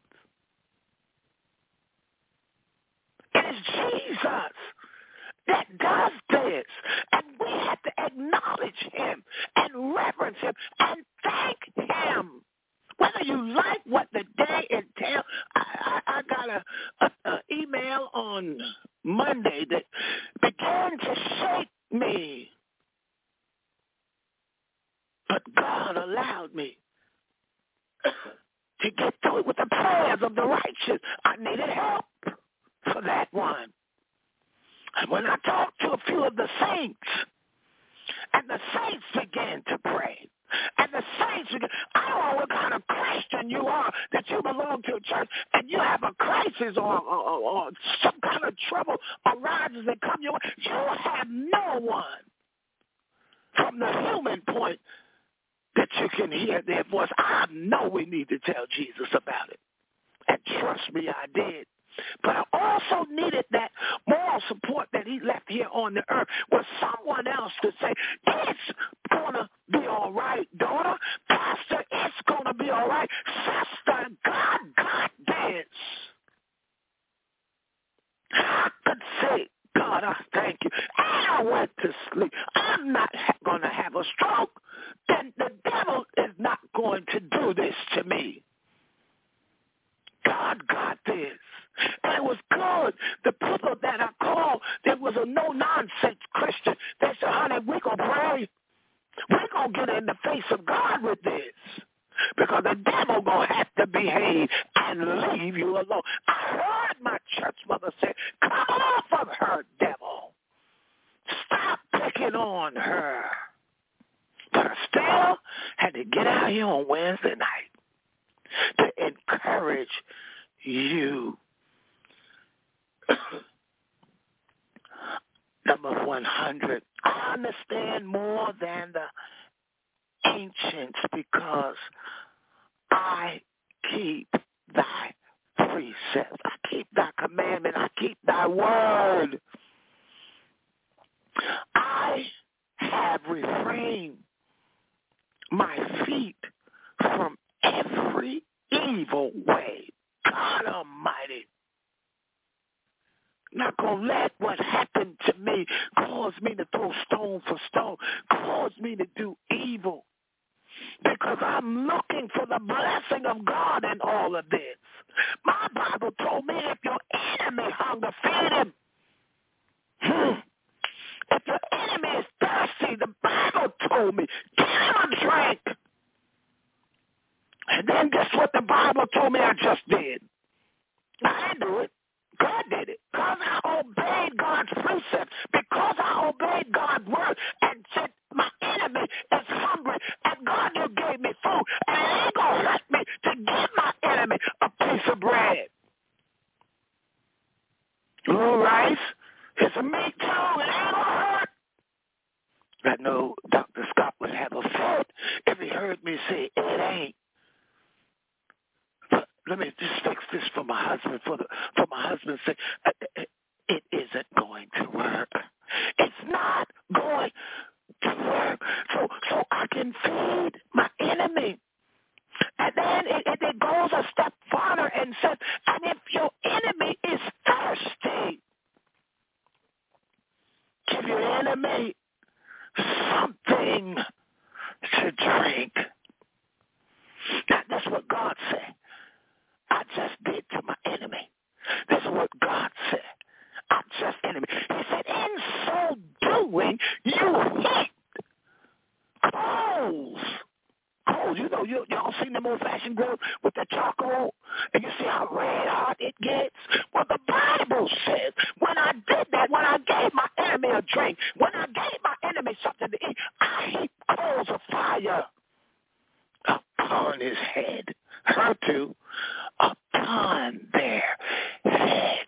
It is Jesus that does this. And we have to acknowledge him and reverence him and thank him. Whether you like what the day entails, I got an email on Monday that began to shake me. But God allowed me to get through it with the prayers of the righteous. I needed help for that one. And when I talked to a few of the saints, and the saints began to pray, and the saints, I don't know what kind of Christian you are, that you belong to a church, and you have a crisis or some kind of trouble arises and come your way. You have no one from the human point that you can hear their voice. I know we need to tell Jesus about it. And trust me, I did. But I also needed that moral support that he left here on the earth with someone else to say, it's going to be all right, daughter. Pastor, it's going to be all right. Sister, God got this. I could say, God, I thank you. And I went to sleep. I'm not going to have a stroke. Then the devil is not going to do this to me. God got this. And it was good. The people that I called, there was a no-nonsense Christian. They said, honey, we're going to pray. We're going to get in the face of God with this. Because the devil going to have to behave and leave you alone. I heard my church mother say, come off of her, devil. Stop picking on her. But I still had to get out here on Wednesday night to encourage you. Number 100. I understand more than the ancients because I keep thy precepts. I keep thy commandment. I keep thy word. I have refrained my feet from every evil way. God Almighty. Not going to let what happened to me cause me to throw stone for stone, cause me to do evil. Because I'm looking for the blessing of God in all of this. My Bible told me if your enemy hunger, feed him. If your enemy is thirsty, the Bible told me, give him a drink. And then guess what the Bible told me I just did? I didn't do it. God did it. Because I obeyed God's precepts. Because I obeyed God's word and said my enemy is hungry and God, you gave me food. And it ain't going to hurt me to give my enemy a piece of bread. A little rice. Here's some meat too. It ain't going to hurt. I know Dr. Scott would have a fit if he heard me say it ain't. Let me just fix this for my husband, for my husband's sake. It isn't going to work. It's not going to work. So I can feed my enemy. And then it goes a step farther and says, and if your enemy is thirsty, give your enemy something to drink. Now, that's what God said. I just did to my enemy. This is what God said. I'm just enemy. He said, in so doing, you heap coals. Coals, you know, y'all seen them old-fashioned grills with the charcoal? And you see how red hot it gets? Well, the Bible says, when I did that, when I gave my enemy a drink, when I gave my enemy something to eat, I heaped coals of fire upon his head. Her too. Upon their head.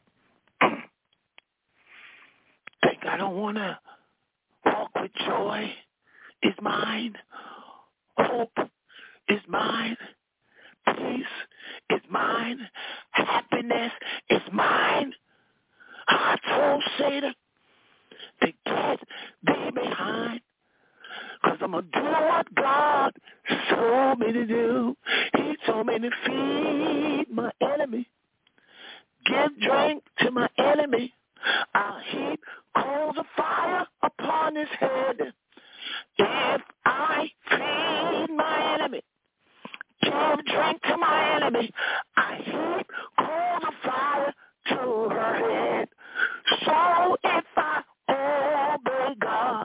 Think I don't want to walk with joy is mine. Hope is mine. Peace is mine. Happiness is mine. I told Satan to get thee behind. Because I'm going to do what God told me to do. He told me to feed my enemy. Give drink to my enemy. I'll heap coals of fire upon his head. If I feed my enemy, give drink to my enemy, I heap coals of fire to her head. So if I obey God,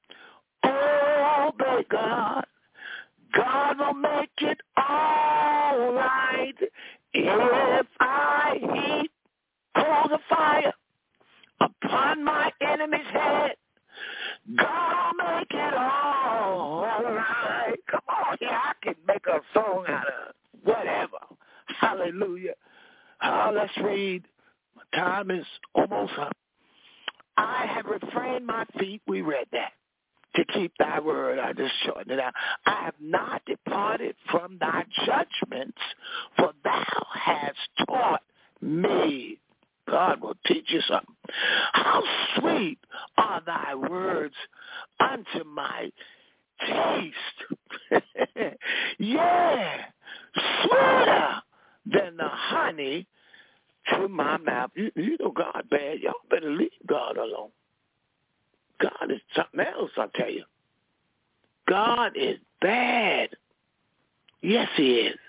obey God, God will make it all right. If I heap coals of fire upon my enemy's head, God will make it all right. Come on here, I can make a song out of whatever. Hallelujah. Let's read. My time is almost up. I have refrained my feet. We read that. To keep thy word. I just shortened it out. I have not departed from thy judgments, for thou hast taught me. God will teach you something. How sweet are thy words unto my taste. Yeah, sweeter than the honey to my mouth. You know God bad. Y'all better leave God alone. God is something else, I'll tell you. God is bad. Yes, he is.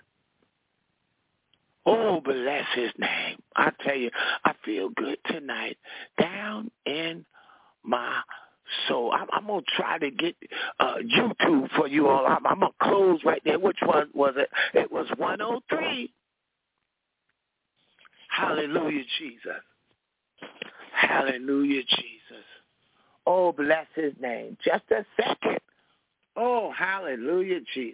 Oh, bless his name. I tell you, I feel good tonight. Down in my So I'm going to try to get YouTube for you all. I'm going to close right there. Which one was it? It was 103. Hallelujah, Jesus. Hallelujah, Jesus. Oh, bless his name. Just a second. Oh, hallelujah, Jesus.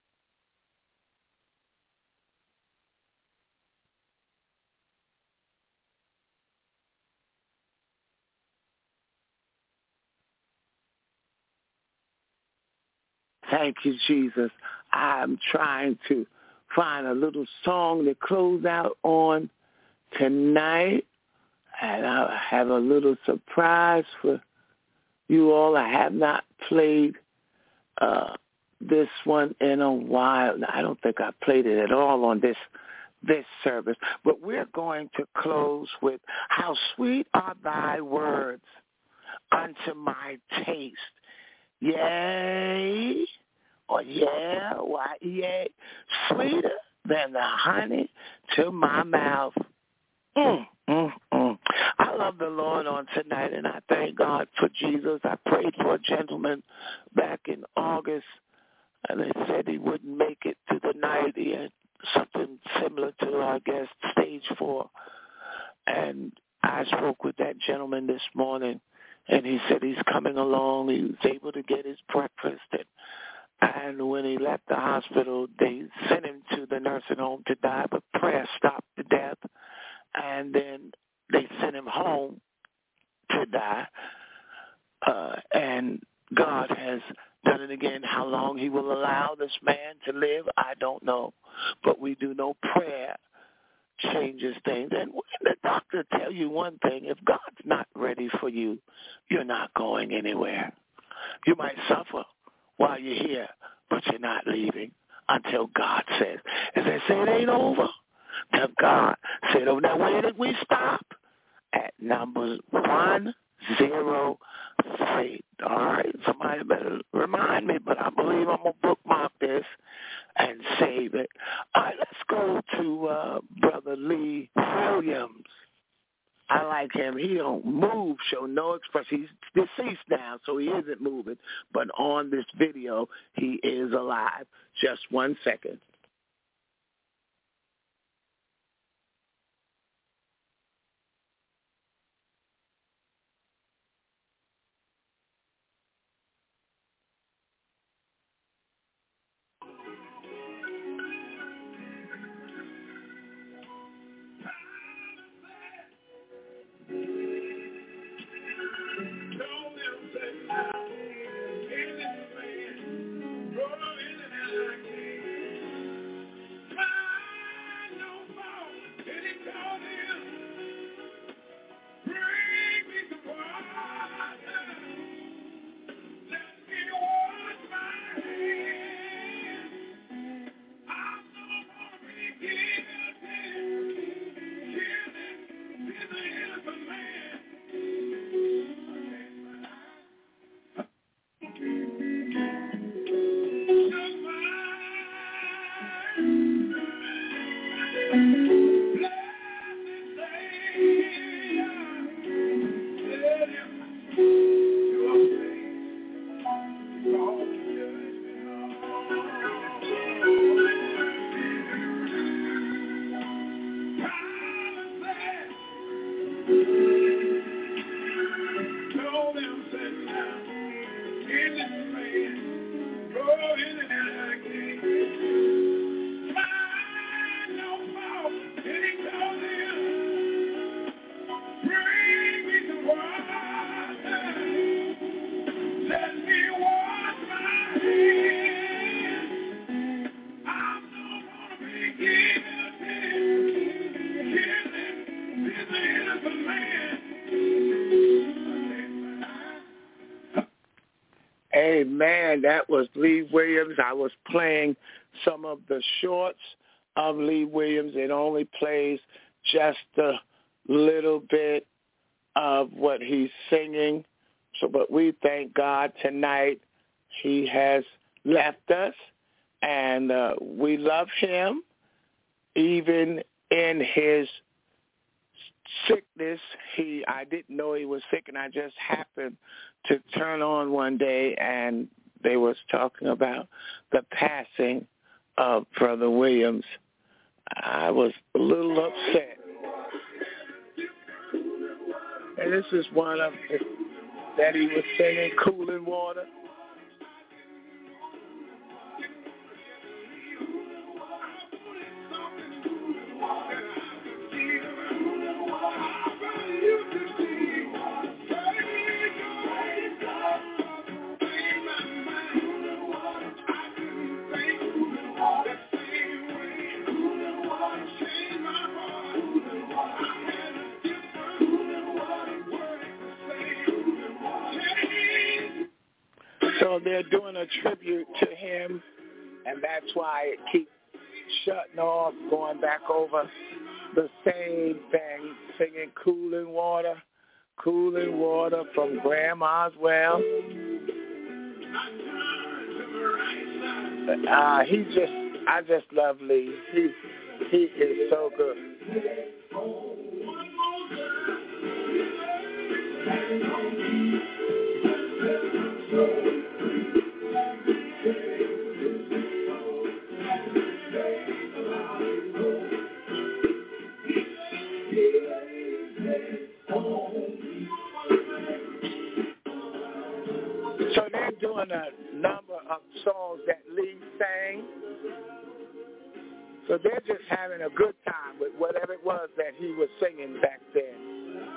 Thank you, Jesus. I'm trying to find a little song to close out on tonight. And I have a little surprise for you all. I have not played this one in a while. I don't think I played it at all on this service. But we're going to close with How Sweet Are Thy Words Unto My Taste. Yea, or yeah, why, yea, sweeter than the honey to my mouth. I love the Lord on tonight, and I thank God for Jesus. I prayed for a gentleman back in August, and they said he wouldn't make it through the night. He had something similar to, I guess, stage 4. And I spoke with that gentleman this morning, and he said he's coming along. He was able to get his breakfast. And when he left the hospital, they sent him to the nursing home to die, but prayer stopped the death. And then they sent him home to die. And God has done it again. How long he will allow this man to live, I don't know. But we do know prayer changes things. And when the doctor tell you one thing, if God's not ready for you, you're not going anywhere. You might suffer while you're here, but you're not leaving until God says. As they say, it ain't over. Till God said, oh, now where did we stop? At number 103. All right, somebody better remind me, but I believe I'm going to bookmark this and save it. All right, let's go to Brother Lee Williams. I like him. He don't move, show no expression. He's deceased now, so he isn't moving. But on this video, he is alive. Just 1 second. Amen. That was Lee Williams. I was playing some of the shorts of Lee Williams. It only plays just a little bit of what he's singing. So, but we thank God tonight. He has left us, and we love him even in his sickness. I didn't know he was sick, and I just happened to turn on one day, and they was talking about the passing of Brother Williams. I was a little upset. And this is one of the, that he was singing, Cooling Water. So they're doing a tribute to him, and that's why it keeps shutting off, going back over the same thing, singing Cooling Water from Grandma's Well. I just love Lee. He is so good. So they're doing a number of songs that Lee sang. So they're just having a good time with whatever it was that he was singing back then.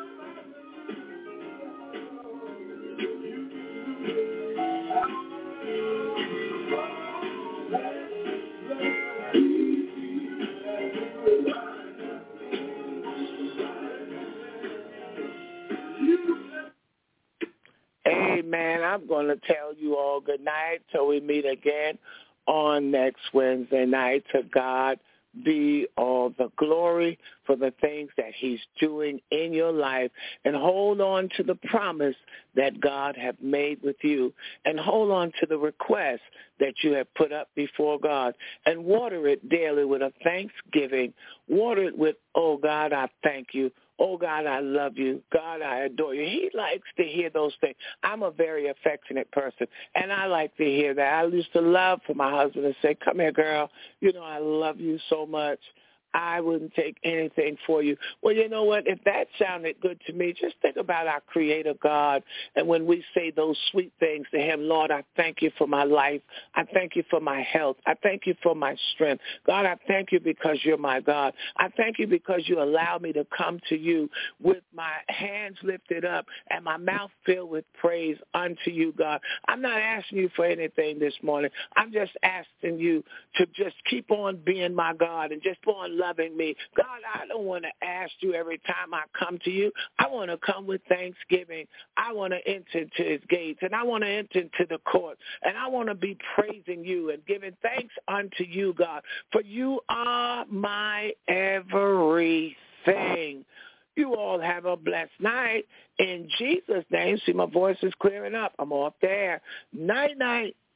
Amen. I'm going to tell you all good night till we meet again on next Wednesday night. To God be all the glory for the things that he's doing in your life. And hold on to the promise that God have made with you. And hold on to the request that you have put up before God. And water it daily with a thanksgiving. Water it with, oh, God, I thank you. Oh, God, I love you. God, I adore you. He likes to hear those things. I'm a very affectionate person, and I like to hear that. I used to love for my husband to say, come here, girl. You know, I love you so much. I wouldn't take anything for you. Well, you know what? If that sounded good to me, just think about our Creator God. And when we say those sweet things to him, Lord, I thank you for my life. I thank you for my health. I thank you for my strength. God, I thank you because you're my God. I thank you because you allow me to come to you with my hands lifted up and my mouth filled with praise unto you, God. I'm not asking you for anything this morning. I'm just asking you to just keep on being my God and just go on loving me. God, I don't want to ask you every time I come to you. I want to come with thanksgiving. I want to enter into his gates, and I want to enter into the court, and I want to be praising you and giving thanks unto you, God, for you are my everything. You all have a blessed night. In Jesus' name, see, my voice is clearing up. I'm off there. Night-night.